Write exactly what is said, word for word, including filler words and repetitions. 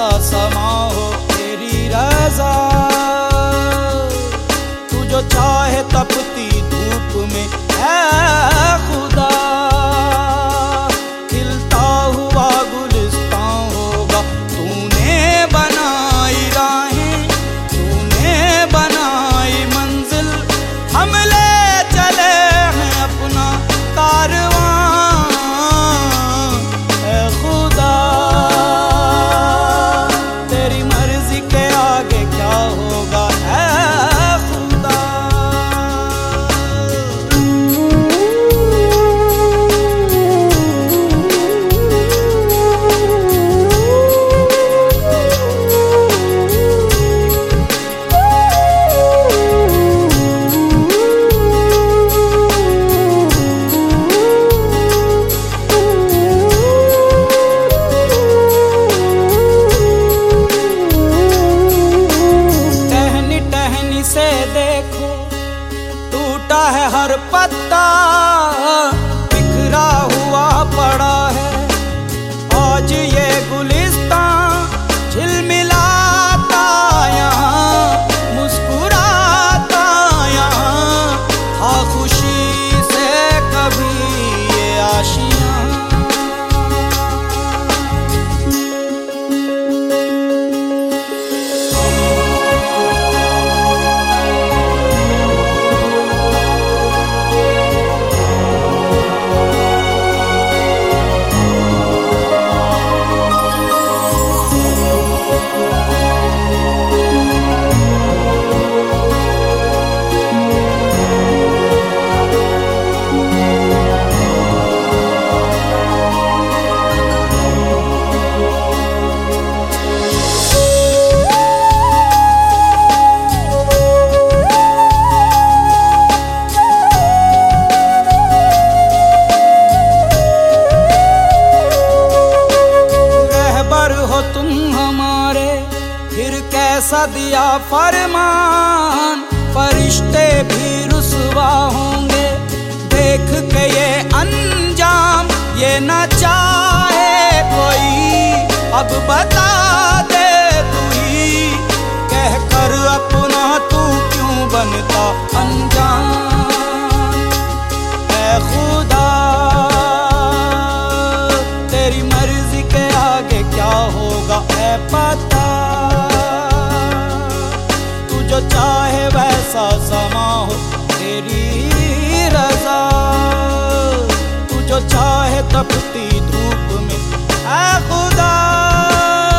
वैसा समा हो तेरी रजा। तू जो चाहे तपती धूप में ऐ खुदा, खिलता हुआ गुलिस्तां होगा। तूने बनाई राहें, तूने बनाई मंजिल, हम ले चले हैं अपना कारवां। ऐ खुदा तेरी मर्जी के आगे क्या होगा ऐ खुदा। से देखो टूटा है हर पत्ता, बिखरा हुआ पड़ा है आज ये गुलिस्तां। झिलमिलाता यहाँ, मुस्कुराता यहाँ, हाँ खुशी से कभी ये आशियाँ। हो तुम हमारे फिर कैसा दिया फरमान, फरिश्ते भी रुसवा होंगे देख के ये अंजाम। ये न चाहे कोई अब बता दे तू ही, कह कर अपना तू क्यों बनता अनजान। ऐ खुदा तेरी मर्जी के आगे क्या होगा ऐ पता। तू जो चाहे वैसा समा हो तेरी रजा। तू जो चाहे तपती धूप में ऐ खुदा।